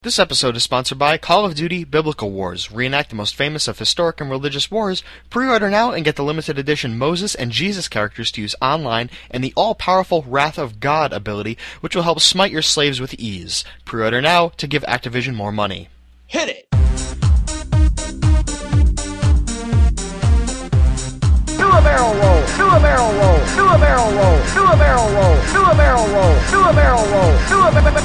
This episode is sponsored by Call of Duty Biblical Wars. Reenact the most famous of historic and religious wars. Pre-order now and get the limited edition Moses and Jesus characters to use online and the all-powerful Wrath of God ability, which will help smite your slaves with ease. Pre-order now to give Activision more money. Hit it! Do a barrel roll! Do a barrel roll! Do a barrel roll! Do a barrel roll! Do a barrel roll! Do a barrel roll! Do a barrel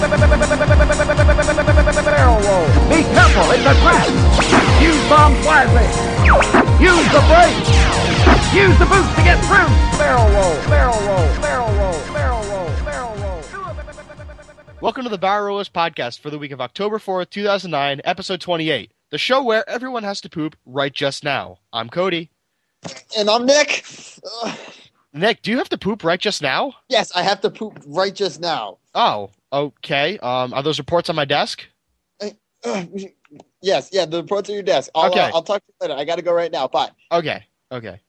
roll! Be careful, it's a trap! Use bombs wisely! Use the brakes! Use the boots to get through! Barrel roll! Barrel roll! Barrel roll! Barrel roll! Barrel roll! Welcome to the Barrel Rollers podcast for the week of October 4th, 2009, episode 28, the show where everyone has to poop right just now. I'm Cody. And I'm Nick. Nick, do you have to poop right just now? Yes, I have to poop right just now. Oh, okay. Are those reports on my desk? Yes, the report's on your desk. I'll talk to you later. I got to go right now. Bye. Okay. Okay,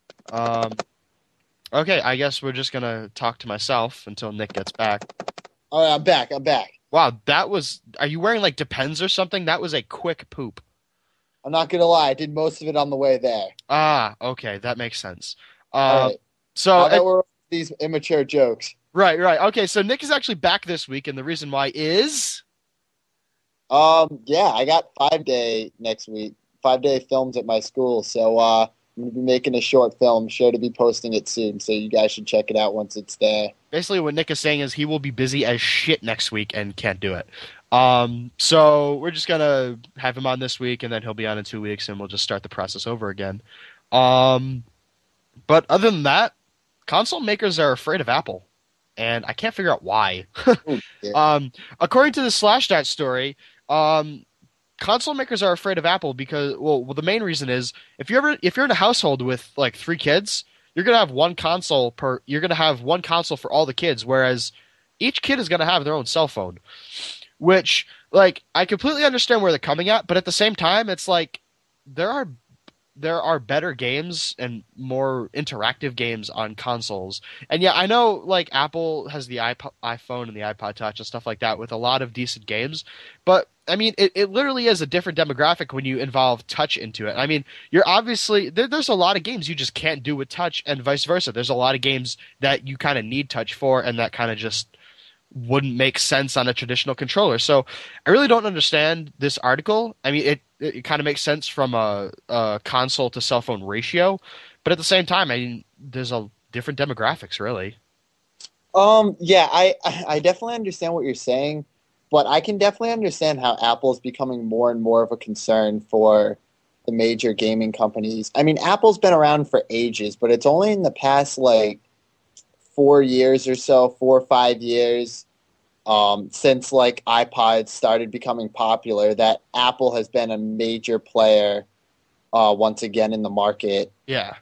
I guess we're just going to talk to myself until Nick gets back. All right, I'm back. Wow, are you wearing like Depends or something? That was a quick poop. I'm not going to lie. I did most of it on the way there. Ah, okay. That makes sense. All right. So we're these immature jokes. Right. Okay, so Nick is actually back this week, and the reason why is... I got 5-day next week. 5-day films at my school, so I'm going to be making a short film, sure to be posting it soon, so you guys should check it out once it's there. Basically, what Nick is saying is he will be busy as shit next week and can't do it. So we're just going to have him on this week, and then he'll be on in 2 weeks, and we'll just start the process over again. But other than that, console makers are afraid of Apple, and I can't figure out why. According to the Slashdot story, console makers are afraid of Apple because, well, the main reason is if you're in a household with like 3 kids, you're gonna have one console for all the kids, whereas each kid is gonna have their own cell phone. Which, like, I completely understand where they're coming at, but at the same time, it's like there are better games and more interactive games on consoles. And yeah, I know like Apple has the iPhone and the iPod Touch and stuff like that with a lot of decent games, but I mean, it literally is a different demographic when you involve touch into it. I mean, you're obviously there's a lot of games you just can't do with touch, and vice versa. There's a lot of games that you kind of need touch for, and that kind of just wouldn't make sense on a traditional controller. So I really don't understand this article. I mean, it kind of makes sense from a console to cell phone ratio, but at the same time, I mean, there's a different demographics, really. I definitely understand what you're saying, but I can definitely understand how Apple's becoming more and more of a concern for the major gaming companies. I mean, Apple's been around for ages, but it's only in the past, 4 years or so, 4 or 5 years, since iPods started becoming popular, that Apple has been a major player once again in the market. Yeah.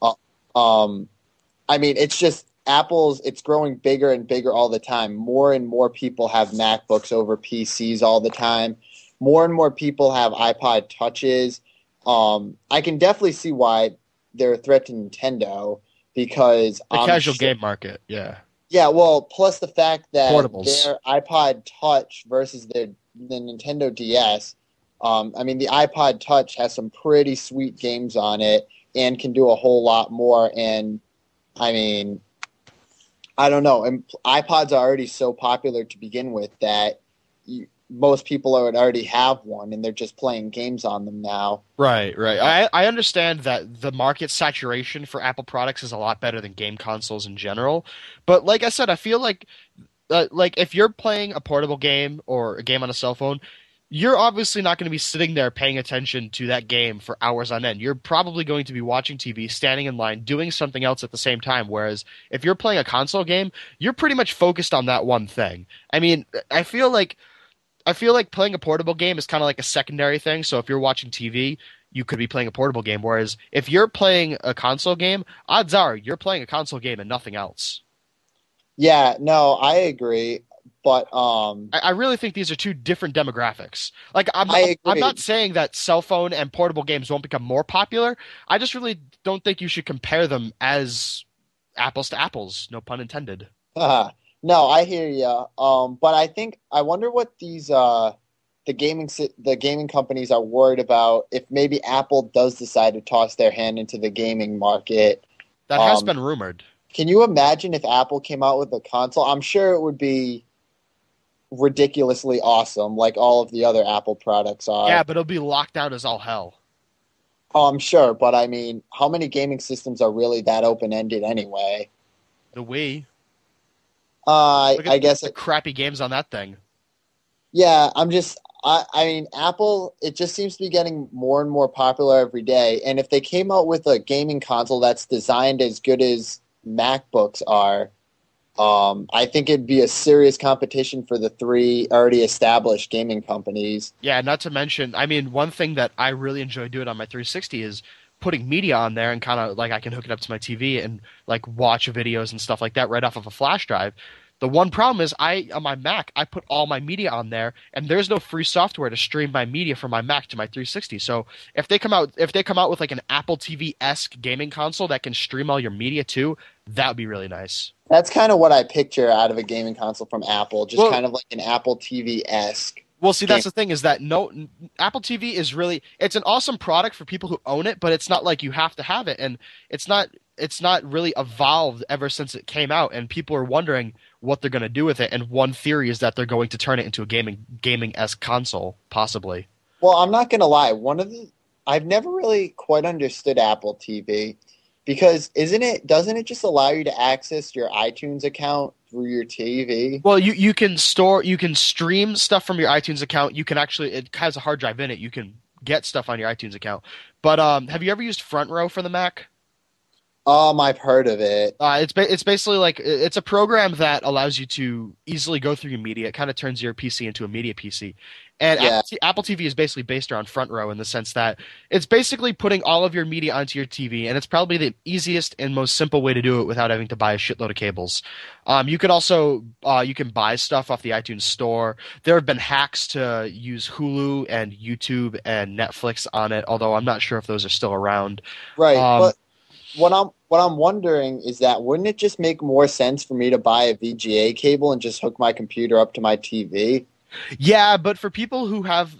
I mean, it's just it's growing bigger and bigger all the time. More and more people have MacBooks over PCs all the time. More and more people have iPod Touches. I can definitely see why they're a threat to Nintendo. Because the casual game market, yeah. Yeah, well, plus the fact that portables. Their iPod Touch versus the Nintendo DS, I mean, the iPod Touch has some pretty sweet games on it and can do a whole lot more. And, I mean, I don't know. And iPods are already so popular to begin with that most people would already have one, and they're just playing games on them now. Right. I understand that the market saturation for Apple products is a lot better than game consoles in general. But like I said, I feel like if you're playing a portable game or a game on a cell phone, you're obviously not going to be sitting there paying attention to that game for hours on end. You're probably going to be watching TV, standing in line, doing something else at the same time. Whereas if you're playing a console game, you're pretty much focused on that one thing. I mean, I feel like playing a portable game is kind of like a secondary thing. So if you're watching TV, you could be playing a portable game. Whereas if you're playing a console game, odds are you're playing a console game and nothing else. Yeah, no, I agree. But I really think these are two different demographics. Like I'm not saying that cell phone and portable games won't become more popular. I just really don't think you should compare them as apples to apples. No pun intended. No, I hear you. But I wonder what these the gaming companies are worried about if maybe Apple does decide to toss their hand into the gaming market. That has been rumored. Can you imagine if Apple came out with a console? I'm sure it would be ridiculously awesome, like all of the other Apple products are. Yeah, but it'll be locked down as all hell. Oh, I'm sure, but I mean, how many gaming systems are really that open-ended anyway? The Wii. I guess the crappy games on that thing. Yeah, I mean, Apple, it just seems to be getting more and more popular every day. And if they came out with a gaming console that's designed as good as MacBooks are, I think it'd be a serious competition for the three already established gaming companies. Yeah, not to mention, I mean, one thing that I really enjoy doing on my 360 is putting media on there and kind of like I can hook it up to my TV and like watch videos and stuff like that right off of a flash drive. The one problem is on my Mac, I put all my media on there, and there's no free software to stream my media from my Mac to my 360. So if they come out with like an Apple TV-esque gaming console that can stream all your media too, that would be really nice. That's kind of what I picture out of a gaming console from Apple, just kind of like an Apple TV-esque. Well, see, that's the thing is that Apple TV is really it's an awesome product for people who own it, but it's not like you have to have it, and it's not really evolved ever since it came out, and people are wondering what they're going to do with it. And one theory is that they're going to turn it into a gaming-esque console, possibly. Well, I'm not going to lie. I've never really quite understood Apple TV because doesn't it just allow you to access your iTunes account through your TV? Well, you can stream stuff from your iTunes account. You can actually, it has a hard drive in it. You can get stuff on your iTunes account. But have you ever used Front Row for the Mac? I've heard of it. It's basically like it's a program that allows you to easily go through your media. It kind of turns your PC into a media PC. And Yeah. Apple TV is basically based around Front Row in the sense that it's basically putting all of your media onto your TV, and it's probably the easiest and most simple way to do it without having to buy a shitload of cables. You could also you can buy stuff off the iTunes Store. There have been hacks to use Hulu and YouTube and Netflix on it, although I'm not sure if those are still around. Right, but what I'm wondering is that wouldn't it just make more sense for me to buy a VGA cable and just hook my computer up to my TV? Yeah, but for people who have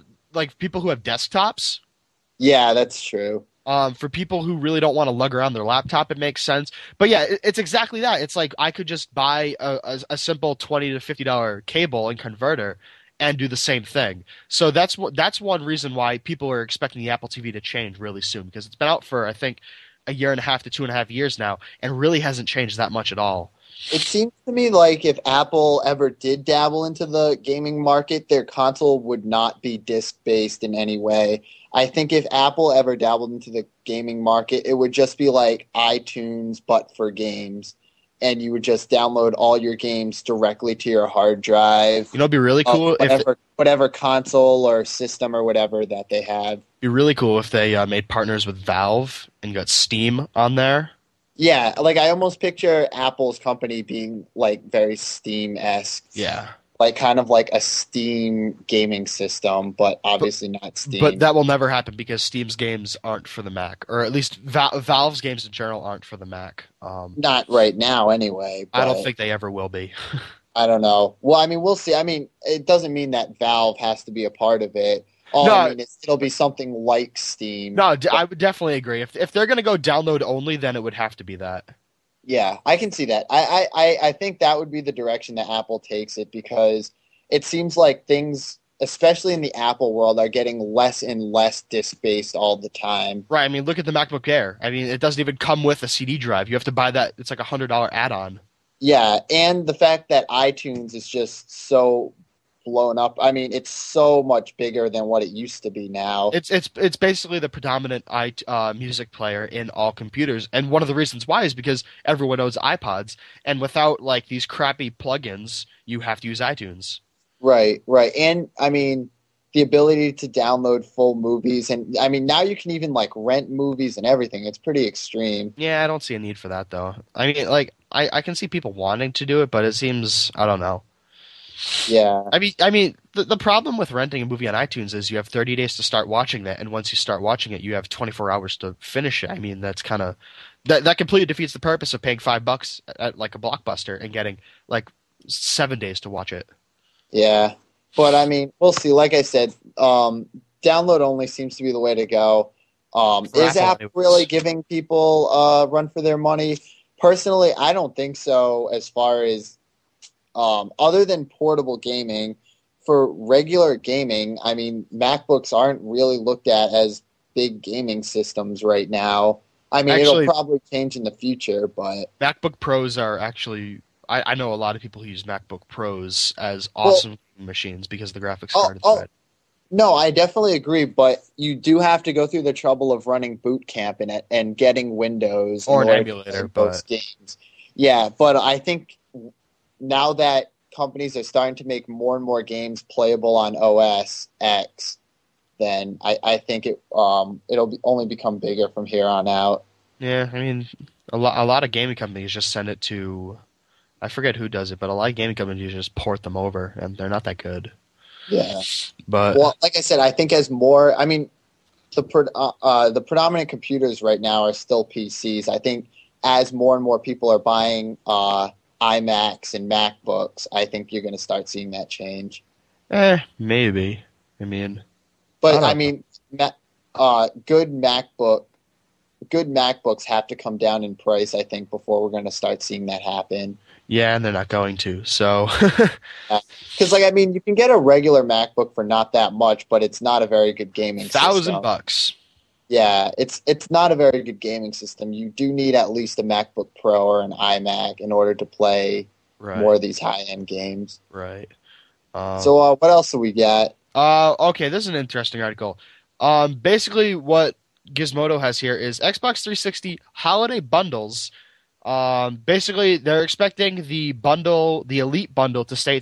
desktops, yeah, that's true. for people who really don't want to lug around their laptop, it makes sense. But yeah, it's exactly that. It's like I could just buy a simple $20 to $50 cable and converter and do the same thing. So that's one reason why people are expecting the Apple TV to change really soon, because it's been out for I think a year and a half to 2.5 years now, and really hasn't changed that much at all. It seems to me like if Apple ever did dabble into the gaming market, their console would not be disc-based in any way. I think if Apple ever dabbled into the gaming market, it would just be like iTunes, but for games. And you would just download all your games directly to your hard drive. You know, it'd be really cool whatever console or system or whatever that they have. It'd be really cool if they made partners with Valve and got Steam on there. Yeah, like I almost picture Apple's company being like very Steam-esque. Yeah. Like kind of like a Steam gaming system, but obviously not Steam. But that will never happen because Steam's games aren't for the Mac, or at least Valve's games in general aren't for the Mac. Not right now, anyway. I don't think they ever will be. I don't know. Well, I mean, we'll see. I mean, it doesn't mean that Valve has to be a part of it. I mean, it'll be something like Steam. No, I would definitely agree. If they're going to go download only, then it would have to be that. Yeah, I can see that. I think that would be the direction that Apple takes it, because it seems like things, especially in the Apple world, are getting less and less disc-based all the time. Right. I mean, look at the MacBook Air. I mean, it doesn't even come with a CD drive. You have to buy that. It's like $100 add-on. Yeah, and the fact that iTunes is just so blown up. I mean, it's so much bigger than what it used to be now. It's basically the predominant music player in all computers, and one of the reasons why is because everyone owns iPods, and without like these crappy plugins, you have to use iTunes. Right, and I mean the ability to download full movies, and I mean now you can even like rent movies and everything. It's pretty extreme. Yeah, I don't see a need for that though. I mean, like I can see people wanting to do it, but it seems I don't know. Yeah. I mean, the problem with renting a movie on iTunes is you have 30 days to start watching that, and once you start watching it, you have 24 hours to finish it. I mean, that's kind of that completely defeats the purpose of paying $5 at like a Blockbuster and getting like 7 days to watch it. Yeah. But I mean, we'll see. Like I said, download only seems to be the way to go. Is Apple really giving people run for their money? Personally, I don't think so. As far as other than portable gaming, for regular gaming, I mean, MacBooks aren't really looked at as big gaming systems right now. I mean, it'll probably change in the future, but MacBook Pros are actually. I know a lot of people who use MacBook Pros as awesome machines because the graphics card is good. No, I definitely agree, but you do have to go through the trouble of running Boot Camp in it and getting Windows or an emulator, but games. Yeah, but I think now that companies are starting to make more and more games playable on OS X, then I think it'll only become bigger from here on out. Yeah, I mean, a lot of gaming companies just send it to. I forget who does it, but a lot of gaming companies just port them over, and they're not that good. Yeah, but well, like I said, I think as more, I mean, the predominant computers right now are still PCs. I think as more and more people are buying iMacs and MacBooks, I think you're going to start seeing that change. Maybe. I mean, but I mean, good MacBooks have to come down in price, I think, before we're going to start seeing that happen. Yeah, and they're not going to. So, because I mean, you can get a regular MacBook for not that much, but it's not a very good gaming system. $1,000. Yeah, it's not a very good gaming system. You do need at least a MacBook Pro or an iMac in order to play more of these high-end games. Right. So what else do we got? Okay, this is an interesting article. Basically, what Gizmodo has here is Xbox 360 holiday bundles. Basically, they're expecting the Elite bundle, to stay at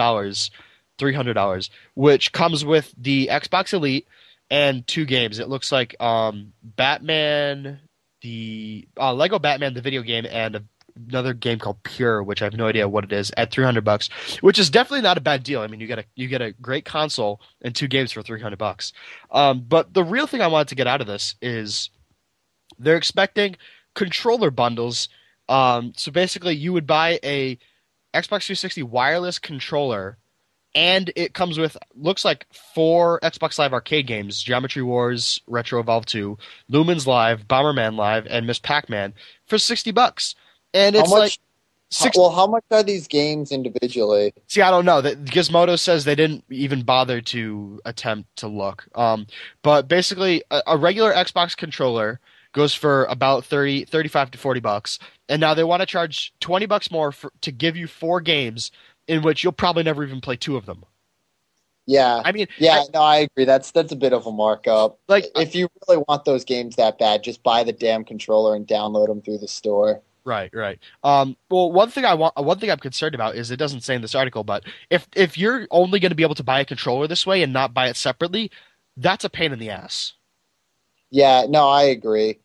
$300, which comes with the Xbox Elite and 2 games. It looks like Batman, the Lego Batman, the video game, and another game called Pure, which I have no idea what it is, at $300, which is definitely not a bad deal. I mean, you get a great console and 2 games for $300. But the real thing I wanted to get out of this is they're expecting controller bundles. So basically, you would buy a Xbox 360 wireless controller, and it comes with, looks like, 4 Xbox Live Arcade games: Geometry Wars, Retro Evolve 2, Lumens Live, Bomberman Live, and Miss Pac-Man for $60. And it's how much are these games individually? See, I don't know. Gizmodo says they didn't even bother to attempt to look. But basically, a regular Xbox controller goes for about $35 to $40, and now they want to charge $20 more to give you 4 games in which you'll probably never even play 2 of them. Yeah, I mean, I agree. That's a bit of a markup. Like, if you really want those games that bad, just buy the damn controller and download them through the store. Right. Well, one thing I'm concerned about is, it doesn't say in this article, but if you're only going to be able to buy a controller this way and not buy it separately, that's a pain in the ass. Yeah, no, I agree.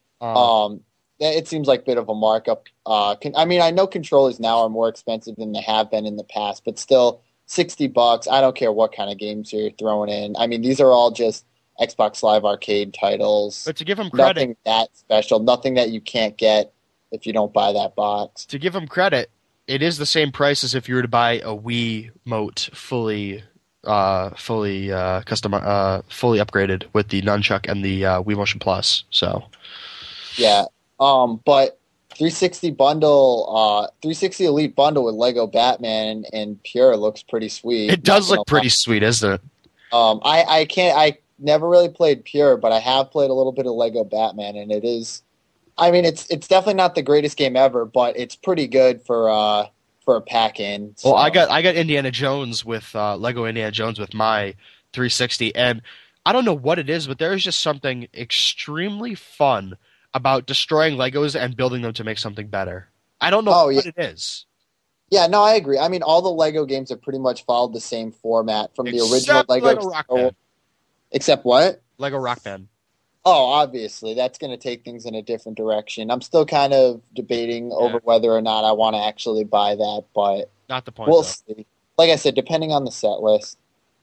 It seems like a bit of a markup. I mean, I know controllers now are more expensive than they have been in the past, but still, $60. I don't care what kind of games you're throwing in. I mean, these are all just Xbox Live Arcade titles. But to give them credit, nothing that special, nothing that you can't get if you don't buy that box. To give them credit, it is the same price as if you were to buy a Wii Mote fully upgraded with the nunchuck and the Wii Motion Plus. So, yeah. But 360 bundle, 360 Elite bundle with Lego Batman and Pure looks pretty sweet. It does look pretty sweet, isn't it? I never really played Pure, but I have played a little bit of Lego Batman, and it is. I mean, it's definitely not the greatest game ever, but it's pretty good for a pack-in. So. Well, I got Indiana Jones with Lego Indiana Jones with my 360, and I don't know what it is, but there is just something extremely fun about destroying Legos and building them to make something better. I don't know what it is. Yeah, no, I agree. I mean, all the Lego games have pretty much followed the same format from the original Lego Rock Band. Except what? Lego Rock Band. Oh, obviously, that's going to take things in a different direction. I'm still kind of debating over whether or not I want to actually buy that, but not the point. We'll see. Like I said, depending on the set list.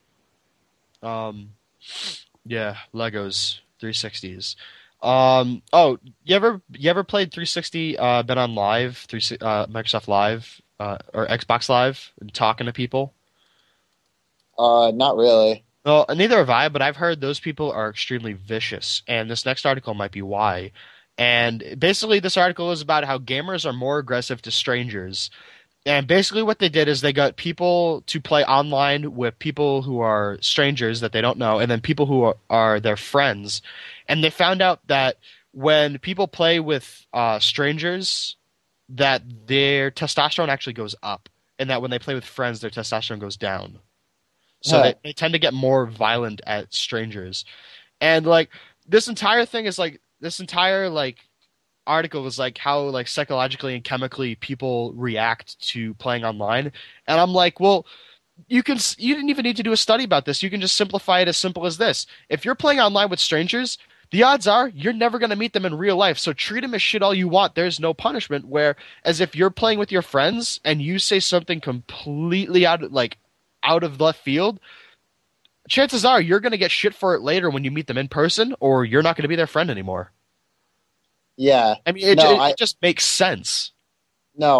Yeah, Legos 360s. You ever played 360? Been on Live, Microsoft Live, or Xbox Live, and talking to people? Not really. Well, neither have I, but I've heard those people are extremely vicious, and this next article might be why. And basically, this article is about how gamers are more aggressive to strangers. And basically, what they did is they got people to play online with people who are strangers that they don't know, and then people who are their friends. And they found out that when people play with strangers, that their testosterone actually goes up, and that when they play with friends, their testosterone goes down. So Huh. they tend to get more violent at strangers. And like this entire thing is like this entire like article is like how like psychologically and chemically people react to playing online. And I'm like, well, you didn't even need to do a study about this. You can just simplify it as simple as this. If you're playing online with strangers, the odds are you're never going to meet them in real life. So treat them as shit all you want. There's no punishment. Whereas if you're playing with your friends and you say something completely out of left field, chances are you're going to get shit for it later when you meet them in person, or you're not going to be their friend anymore. Yeah. I mean, it just makes sense. No,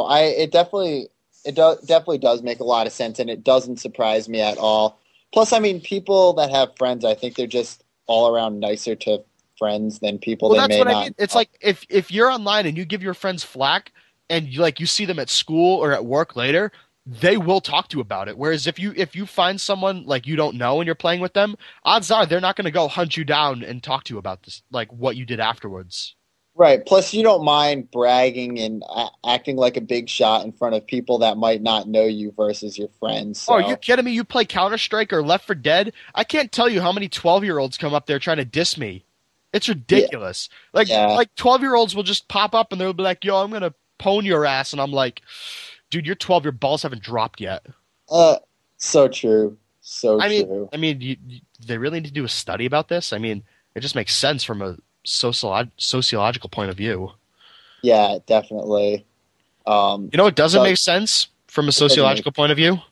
definitely does make a lot of sense, and it doesn't surprise me at all. Plus, I mean, people that have friends, I think they're just all around nicer to friends than people Well, they that's may what I not mean. It's know. like if you're online and you give your friends flack, and you see them at school or at work later, they will talk to you about it. Whereas if you find someone like you don't know and you're playing with them, odds are they're not going to go hunt you down and talk to you about this, like what you did afterwards. Right. Plus, you don't mind bragging and acting like a big shot in front of people that might not know you versus your friends. Oh, are you So, kidding me? You play Counter-Strike or Left 4 Dead? I can't tell you how many 12-year-olds come up there trying to diss me. It's yeah, ridiculous. Like yeah. like 12-year-olds will just pop up and they'll be like, "Yo, I'm going to pwn your ass." And I'm like, "Dude, you're 12, your balls haven't dropped yet." Uh, so true. So I mean, true. I mean, they really need to do a study about this. I mean, it just makes sense from a sociological point of view. Yeah, definitely. You know, it It doesn't does, make sense from a it doesn't make, sociological point of view.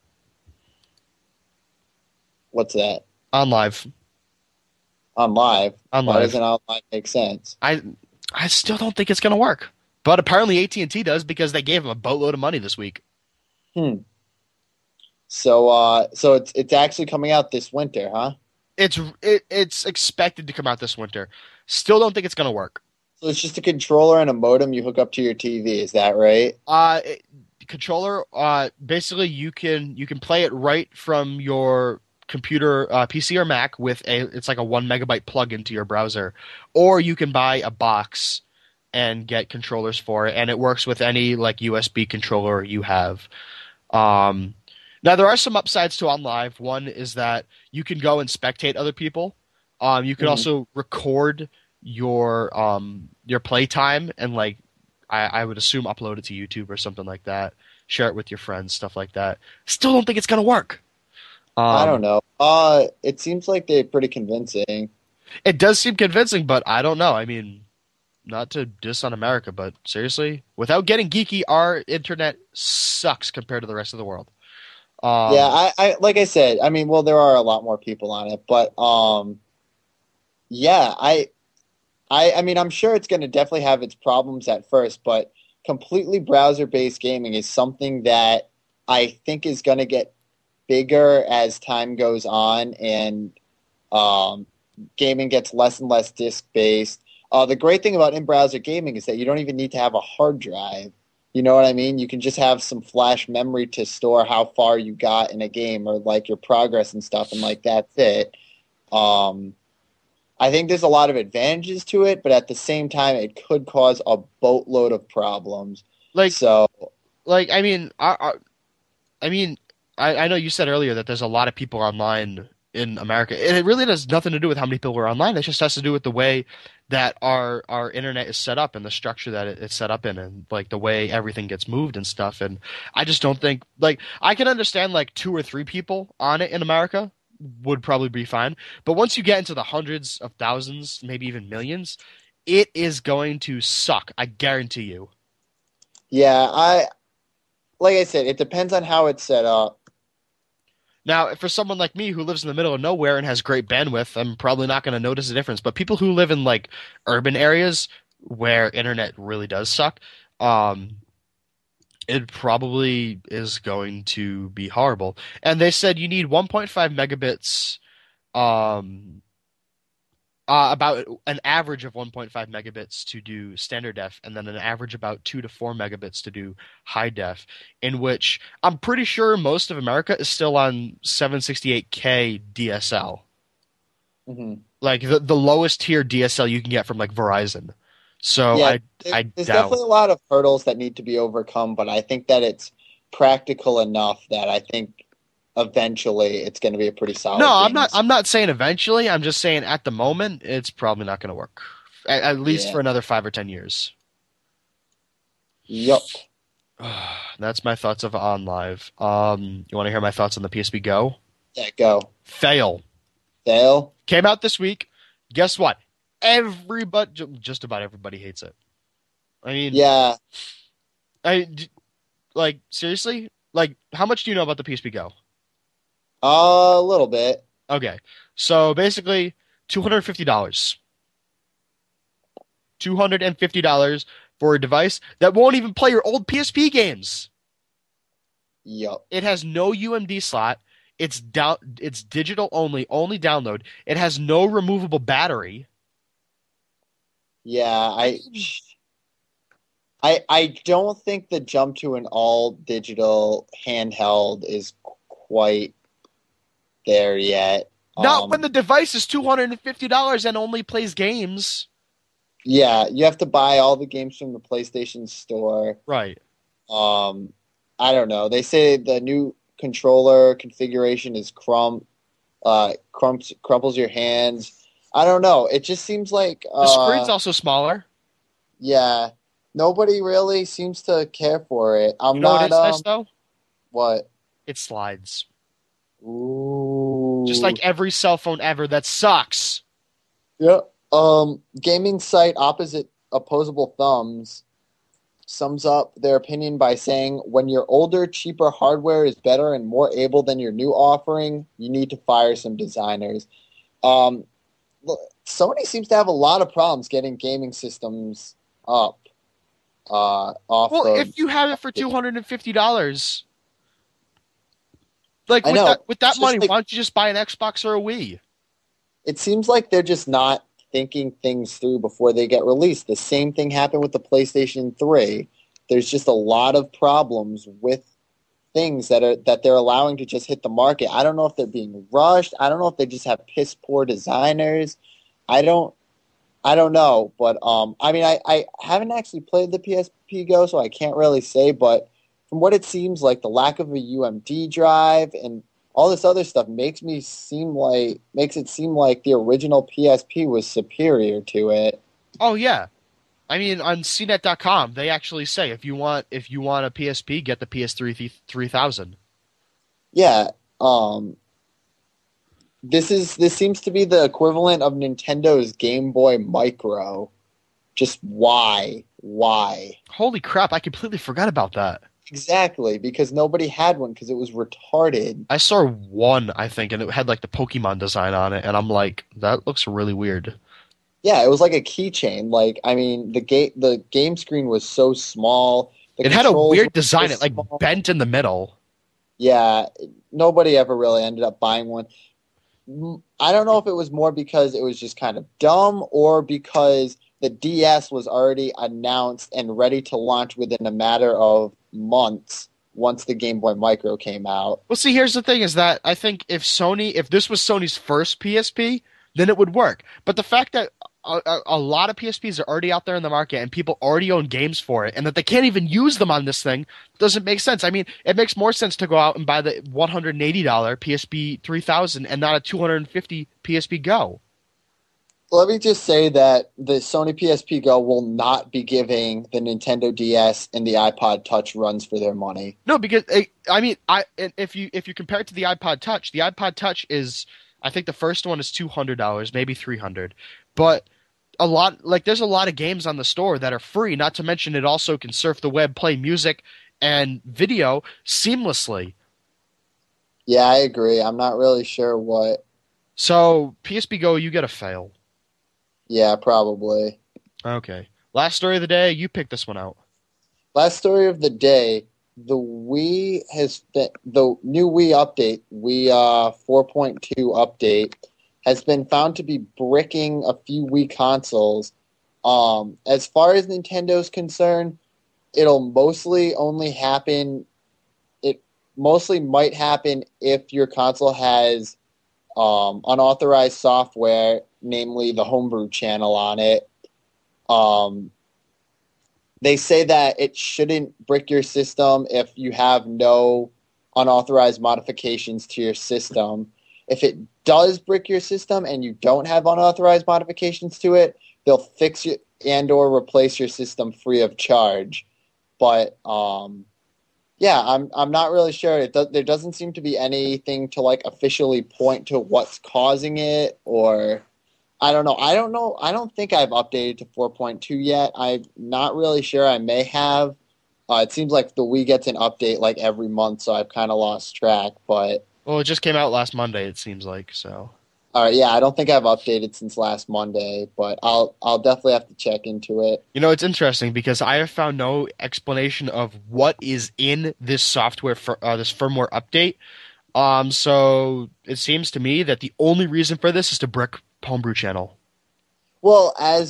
what's that? On live, On live. on Why live. doesn't on live make sense? I still don't think it's going to work. But apparently AT&T does because they gave them a boatload of money this week. Hmm. So, so it's actually coming out this winter, huh? It's expected to come out this winter. Still don't think it's going to work. So it's just a controller and a modem you hook up to your TV. Is that right? Controller. Basically, you can play it right from your computer, PC or Mac with it's like a 1 MB plug into your browser, or you can buy a box and get controllers for it, and it works with any like USB controller you have. Um, Now there are some upsides to OnLive. One is that you can go and spectate other people. You can Hmm. also record your playtime and like I would assume upload it to YouTube or something like that. Share it with your friends, stuff like that. Still don't think it's gonna work. I don't Um, know. It seems like they're pretty convincing. it does seem convincing, but I don't know. I mean, not to diss on America, but seriously, without getting geeky, our internet sucks compared to the rest of the world. Yeah, Um, I like I said, I mean, well, there are a lot more people on it, but yeah, I mean, I'm sure it's going to definitely have its problems at first, but completely browser-based gaming is something that I think is going to get bigger as time goes on and um, gaming gets less and less disk-based. The great thing about in-browser gaming is that you don't even need to have a hard drive. You know what I mean? You can just have some flash memory to store how far you got in a game or like your progress and stuff, and like that's it. Um, I think there's a lot of advantages to it, but at the same time, it could cause a boatload of problems. like So, I mean, I mean, I know you said earlier that there's a lot of people online in America, and it really has nothing to do with how many people are online. It just has to do with the way that our internet is set up and the structure that it's set up in, and like the way everything gets moved and stuff. And I just don't think like I can understand like two or three people on it in America would probably be fine, but once you get into the hundreds of thousands, maybe even millions, it is going to suck. I guarantee you. yeah, like I said, it depends on how it's set up. Now, for someone like me who lives in the middle of nowhere and has great bandwidth, I'm probably not going to notice a difference. But people who live in like urban areas where internet really does suck, um, It probably is going to be horrible. And they said you need 1.5 megabits, um, about an average of 1.5 megabits to do standard def, and then an average about 2 to 4 megabits to do high def, in which I'm pretty sure most of America is still on 768K DSL. Hmm. Like the lowest tier DSL you can get from like Verizon. So Yeah, I there's doubt. definitely a lot of hurdles that need to be overcome, but I think that it's practical enough that I think eventually it's going to be a pretty No, solid I'm gaming. not. I'm not saying eventually. I'm just saying at the moment it's probably not going to work. At least Yeah. for another 5 or 10 years. Yup. That's my thoughts of On Live. You want to hear my thoughts on the PSP Go? Yeah, go. Fail. Dale? Came out this week. Guess what? Everybody, just about everybody hates it. I mean, Yeah. like seriously, like how much do you know about the PSP Go? A little bit. Okay, so basically, $250. $250 for a device that won't even play your old PSP games. Yup. It has no UMD slot. It's digital only download. It has no removable battery. Yeah, I I mean, I don't think the jump to an all digital handheld is quite there yet. not when the device is $250 and only plays games. Yeah, you have to buy all the games from the PlayStation Store. Right. Um, I don't know. They say the new controller configuration is crumples your hands. I don't know. It just seems like The screen's also smaller. yeah, nobody really seems to care for it. You I'm know what not is nice though? what? It slides. Just Ooh. like every cell phone ever that sucks. Yeah. Gaming site opposite opposable thumbs sums up their opinion by saying, when your older, cheaper hardware is better and more able than your new offering, you need to fire some designers. Um, look, Sony seems to have a lot of problems getting gaming systems up off Well, the. if you have it for $250, like I know. with It's that just money, like why don't you just buy an Xbox or a Wii? it seems like they're just not thinking things through before they get released. The same thing happened with the PlayStation 3. There's just a lot of problems with things that they're allowing to just hit the market. I don't know if they're being rushed. I don't know if they just have piss poor designers. I don't I don't know, but I mean I haven't actually played the PSP Go, so I can't really say, but from what it seems like, the lack of a UMD drive and all this other stuff makes it seem like the original PSP was superior to it. Oh yeah. I mean, on CNET.com, they actually say if you want a PSP, get the PS3 3000. Yeah, um, this seems to be the equivalent of Nintendo's Game Boy Micro. Just why? Why? Holy crap! I completely forgot about that. Exactly, because nobody had one because it was retarded. I saw one, I think, and it had like the Pokemon design on it, and I'm like, that looks really weird. Yeah, it was like a keychain. Like, I mean, the game screen was so small. The It had a controls weird were so design. It like small. bent in the middle. Yeah, nobody ever really ended up buying one. I don't know if it was more because it was just kind of dumb or because the DS was already announced and ready to launch within a matter of months once the Game Boy Micro came out. Well, see, here's the thing: is that I think if this was Sony's first PSP, then it would work. But the fact that a lot of PSPs are already out there in the market and people already own games for it, and that they can't even use them on this thing doesn't make sense. I mean, it makes more sense to go out and buy the $180 PSP 3000 and not a $250 PSP Go. Let me just say that the Sony PSP Go will not be giving the Nintendo DS and the iPod Touch runs for their money. No, because I mean, if you compare it to the iPod Touch is, I think the first one is $200, maybe 300, but there's a lot of games on the store that are free. Not to mention, it also can surf the web, play music and video seamlessly. Yeah, I agree. I'm not really sure what. So PSP Go, you get a fail. Yeah, probably. Okay. Last story of the day. You pick this one out. Last story of the day. the Wii has been the new Wii update, Wii 4.2 update, has been found to be bricking a few Wii consoles. As far as Nintendo's concerned, it'll mostly only happen. It mostly might happen if your console has unauthorized software, namely the homebrew channel on it. They say that it shouldn't brick your system if you have no unauthorized modifications to your system. If it does brick your system and you don't have unauthorized modifications to it, they'll fix it and or replace your system free of charge. But yeah, I'm not really sure. There doesn't seem to be anything to like officially point to what's causing it, or I don't know. I don't think I've updated to 4.2 yet. I'm not really sure. I may have. It seems like the Wii gets an update like every month, so I've kind of lost track. But Well, it just came out last Monday, it seems like, so. all right, yeah, I don't think I've updated since last Monday, but I'll definitely have to check into it. You know, it's interesting because I have found no explanation of what is in this software for this firmware update. So it seems to me that the only reason for this is to brick Homebrew Channel. Well, as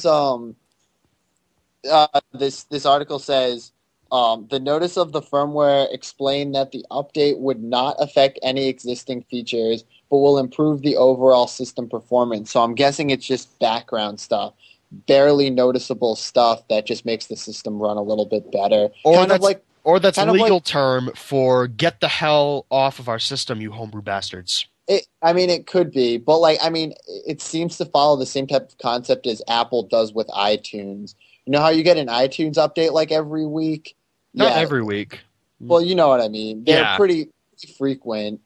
this article says, the notice of the firmware explained that the update would not affect any existing features, but will improve the overall system performance. So I'm guessing it's just background stuff, barely noticeable stuff that just makes the system run a little bit better. Or that's a legal term for get the hell off of our system, you homebrew bastards. It could be, but it seems to follow the same type of concept as Apple does with iTunes. You know how you get an iTunes update like every week? Not every week. Well, you know what I mean. They're pretty frequent.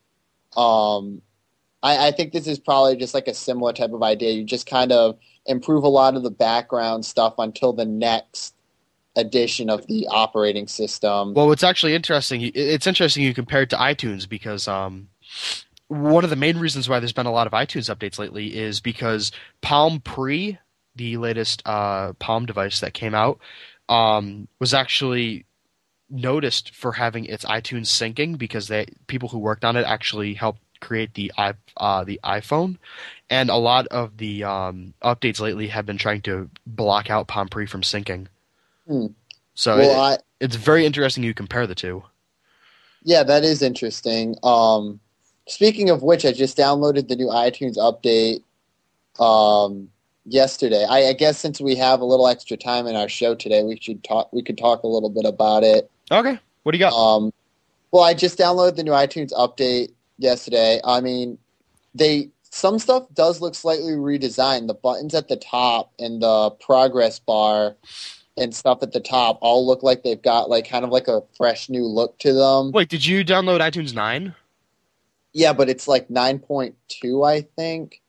I think this is probably just like a similar type of idea. You just kind of improve a lot of the background stuff until the next edition of the operating system. Well, what's actually interesting, it's interesting you compare it to iTunes because one of the main reasons why there's been a lot of iTunes updates lately is because Palm Pre, the latest Palm device that came out, was actually noticed for having its iTunes syncing because people who worked on it actually helped create the iPhone, and a lot of the updates lately have been trying to block out Palm Pre from syncing. So it's very interesting you compare the two. Yeah, that is interesting. Speaking of which, I just downloaded the new iTunes update yesterday. I guess since we have a little extra time in our show today, we could talk a little bit about it. Okay. What do you got? Well, I just downloaded the new iTunes update yesterday. I mean, some stuff does look slightly redesigned. The buttons at the top and the progress bar and stuff at the top all look like they've got like kind of like a fresh new look to them. Wait, did you download iTunes 9? Yeah, but it's like 9.2, I think.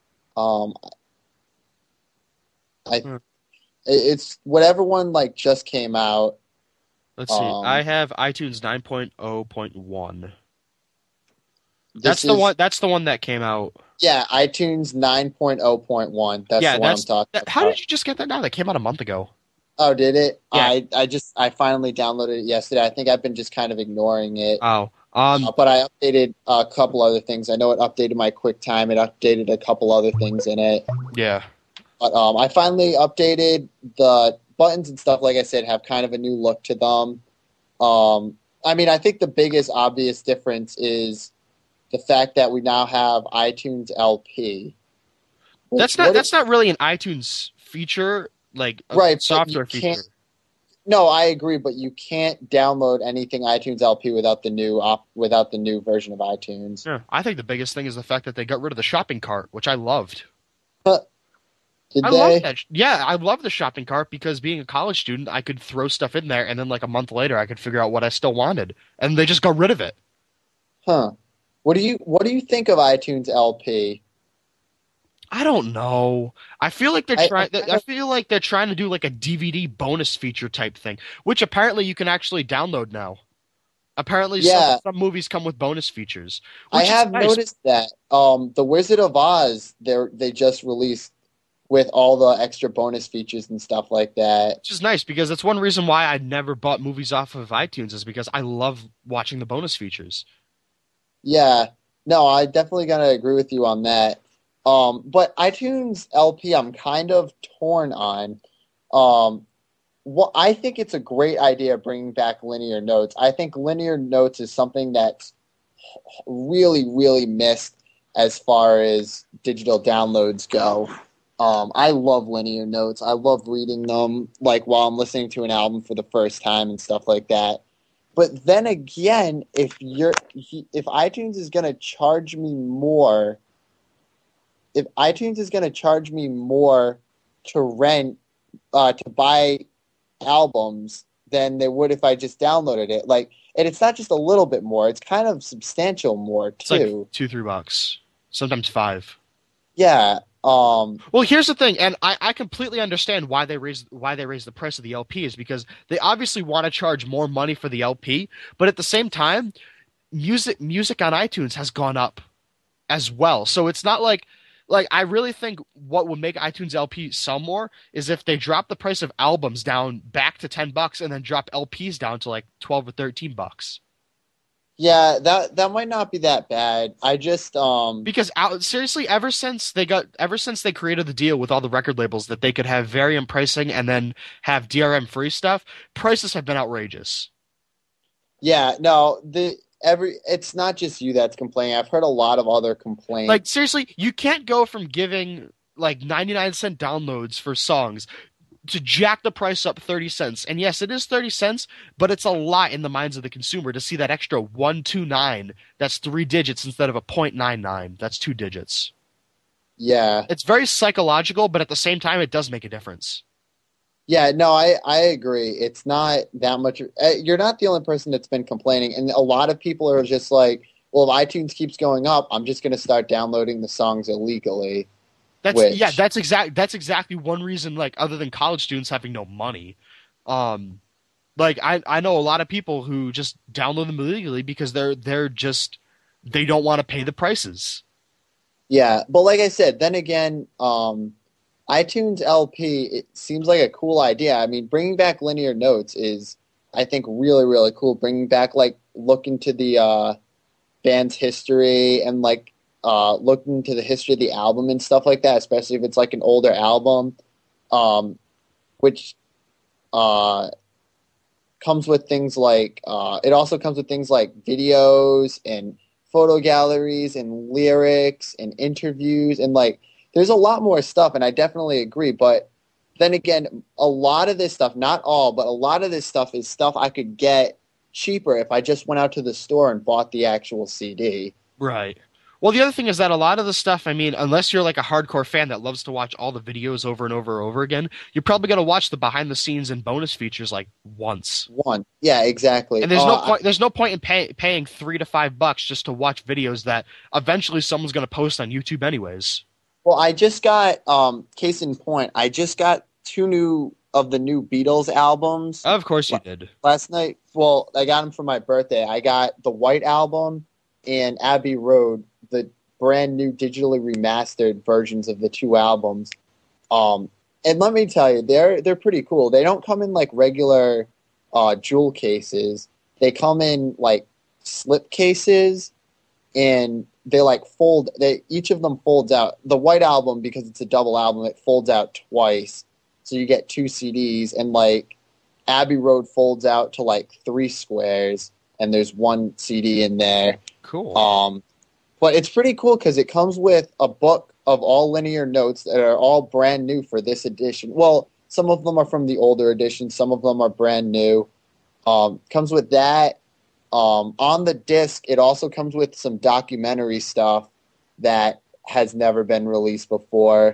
It's whatever one like just came out. Let's see. I have iTunes 9.0.1. That's the one that came out. Yeah, iTunes 9.0.1. That's the one I'm talking about. How did you just get that now? That came out a month ago. Oh, did it? Yeah. I finally downloaded it yesterday. I think I've been just kind of ignoring it. Oh. But I updated a couple other things. I know it updated my QuickTime. It updated a couple other things in it. Yeah. But I finally updated the buttons and stuff. Like I said, have kind of a new look to them. I think the biggest obvious difference is the fact that we now have iTunes LP. That's not really an iTunes feature, like a software feature. No, I agree, but you can't download anything iTunes LP without the new version of iTunes. Yeah, I think the biggest thing is the fact that they got rid of the shopping cart, which I loved. Did I they? love that. Yeah, I love the shopping cart because being a college student, I could throw stuff in there, and then like a month later, I could figure out what I still wanted, and they just got rid of it. Huh? What do you think of iTunes LP? I don't know. I feel like they're trying. I feel like they're trying to do like a DVD bonus feature type thing, which apparently you can actually download now. Apparently, some movies come with bonus features. I have noticed that. The Wizard of Oz, they just released with all the extra bonus features and stuff like that. Which is nice because that's one reason why I never bought movies off of iTunes is because I love watching the bonus features. Yeah, no, I definitely gotta agree with you on that. But iTunes LP, I'm kind of torn on. Well, I think it's a great idea bringing back linear notes. I think linear notes is something that's really, really missed as far as digital downloads go. I love linear notes. I love reading them, like while I'm listening to an album for the first time and stuff like that. But then again, if iTunes is going to charge me more, if iTunes is going to charge me more to rent, to buy albums than they would if I just downloaded it. Like, and it's not just a little bit more; it's kind of substantial more too. It's like $2-3, sometimes $5. Yeah. Well, here's the thing, and I completely understand why they raise the price of the LP is because they obviously want to charge more money for the LP, but at the same time, music on iTunes has gone up as well. So it's not like I really think what would make iTunes LP sell more is if they drop the price of albums down back to $10 and then drop LPs down to like $12 or $13. Yeah, that might not be that bad. I just because seriously, ever since they created the deal with all the record labels that they could have variant pricing and then have DRM free stuff, prices have been outrageous. Yeah, no, it's not just you that's complaining. I've heard a lot of other complaints. Like seriously, you can't go from giving like 99-cent downloads for songs to jack the price up 30 cents. And yes, it is 30 cents, but it's a lot in the minds of the consumer to see that extra 129. That's 3 digits instead of a 0.99. That's 2 digits. Yeah. It's very psychological, but at the same time, it does make a difference. Yeah, no, I agree. It's not that much. You're not the only person that's been complaining. And a lot of people are just like, well, if iTunes keeps going up, I'm just going to start downloading the songs illegally. That's exactly one reason, like, other than college students having no money. Like I know a lot of people who just download them illegally because they don't want to pay the prices. Yeah, but like I said, then again, iTunes LP, it seems like a cool idea. I mean, bringing back linear notes is, I think, really, really cool. Bringing back, like, look into the band's history and, like, look into the history of the album and stuff like that, especially if it's like an older album, which comes with things like it also comes with things like videos and photo galleries and lyrics and interviews and like there's a lot more stuff, and I definitely agree. But then again, a lot of this stuff, not all, but a lot of this stuff is stuff I could get cheaper if I just went out to the store and bought the actual CD. Right. Well, the other thing is that a lot of the stuff, I mean, unless you're like a hardcore fan that loves to watch all the videos over and over and over again, you're probably going to watch the behind the scenes and bonus features like once. Yeah, exactly. And there's no point in paying $3 to $5 just to watch videos that eventually someone's going to post on YouTube anyways. Well, I just got, case in point, I just got 2 of the new Beatles albums. Of course you did. Last night. Well, I got them for my birthday. I got the White Album and Abbey Road, the brand new digitally remastered versions of the 2 albums. And let me tell you, they're pretty cool. They don't come in like regular jewel cases. They come in like slip cases, and they like fold. Each of them folds out. The White Album, because it's a double album, it folds out twice, so you get 2 CDs. And like Abbey Road folds out to like 3 squares, and there's 1 CD in there. Cool. But it's pretty cool because it comes with a book of all linear notes that are all brand new for this edition. Well, some of them are from the older edition. Some of them are brand new. Comes with that. On the disc, it also comes with some documentary stuff that has never been released before.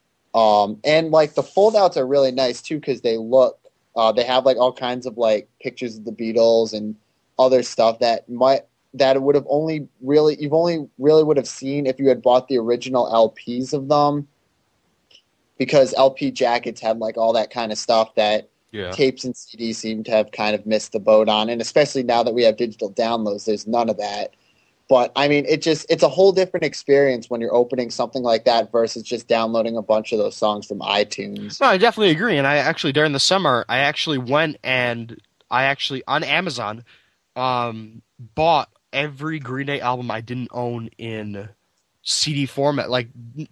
And like the foldouts are really nice too because they have like all kinds of like pictures of the Beatles and other stuff that would have only really would have seen if you had bought the original LPs of them, because LP jackets had like all that kind of stuff that tapes and CDs seem to have kind of missed the boat on, and especially now that we have digital downloads, there's none of that. But I mean, it's a whole different experience when you're opening something like that versus just downloading a bunch of those songs from iTunes. No, I definitely agree. And I actually, during the summer, I actually went and I actually, on Amazon, bought every Green Day album I didn't own in CD format. Like,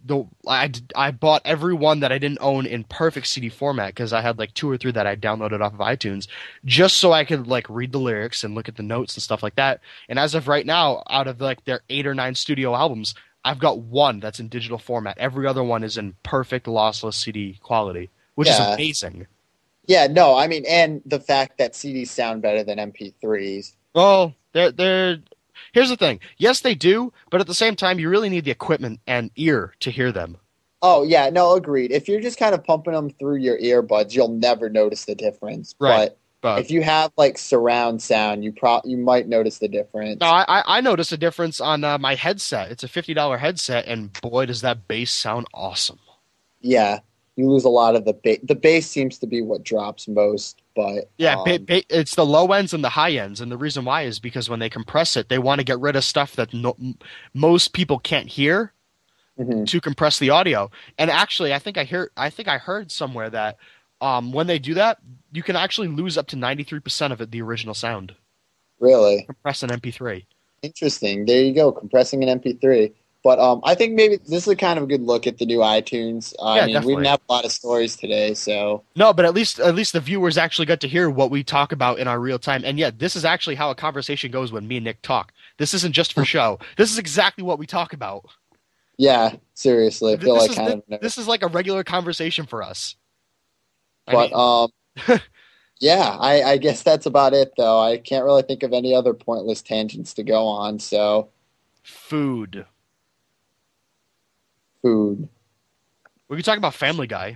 I bought every one that I didn't own in perfect CD format because I had like 2 or 3 that I downloaded off of iTunes just so I could like read the lyrics and look at the notes and stuff like that. And as of right now, out of like their 8 or 9 studio albums, I've got 1 that's in digital format. Every other one is in perfect lossless CD quality, which is amazing. Yeah, no, I mean, and the fact that CDs sound better than MP3s. Well, here's the thing. Yes, they do, but at the same time, you really need the equipment and ear to hear them. Oh, yeah, no, agreed. If you're just kind of pumping them through your earbuds, you'll never notice the difference. Right. But if you have like surround sound, you might notice the difference. No, I noticed a difference on my headset. It's a $50 headset, and boy, does that bass sound awesome. Yeah, you lose a lot of the bass. The bass seems to be what drops most, but yeah, it's the low ends and the high ends, and the reason why is because when they compress it, they want to get rid of stuff that most people can't hear to compress the audio. And actually, I think I heard somewhere that when they do that, you can actually lose up to 93% of the original sound. Really? Compress an MP3. Interesting. There you go, compressing an MP3. But I think maybe this is a kind of a good look at the new iTunes. I mean, we didn't have a lot of stories today, so no. But at least the viewers actually got to hear what we talk about in our real time. And yeah, this is actually how a conversation goes when me and Nick talk. This isn't just for show. This is exactly what we talk about. Yeah, seriously, I feel this is like a regular conversation for us. But yeah, I guess that's about it, though. I can't really think of any other pointless tangents to go on. So, food. We can talk about Family Guy.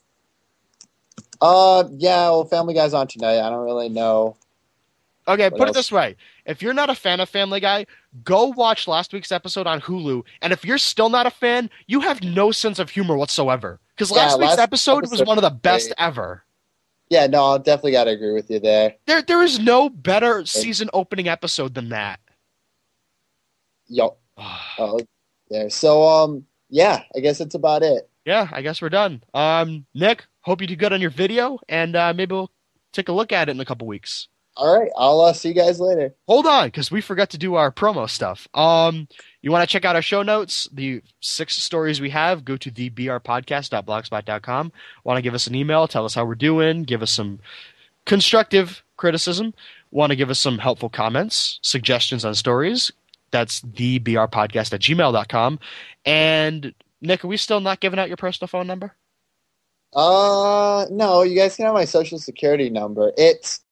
Yeah, well, Family Guy's on tonight. I don't really know. Okay, put it this way. If you're not a fan of Family Guy, go watch last week's episode on Hulu. And if you're still not a fan, you have no sense of humor whatsoever. Because last week's episode was one of the best ever. Yeah, no, I definitely got to agree with you there. There is no better season opening episode than that. Yo. Oh, yeah. So, yeah, I guess that's about it. Yeah, I guess we're done. Nick, hope you do good on your video, and maybe we'll take a look at it in a couple weeks. All right, I'll see you guys later. Hold on, because we forgot to do our promo stuff. You want to check out our show notes, the 6 stories we have, go to thebrpodcast.blogspot.com. Want to give us an email, tell us how we're doing, give us some constructive criticism, want to give us some helpful comments, suggestions on stories, that's thebrpodcast@gmail.com. And Nick, are we still not giving out your personal phone number? No, you guys can have my social security number. It's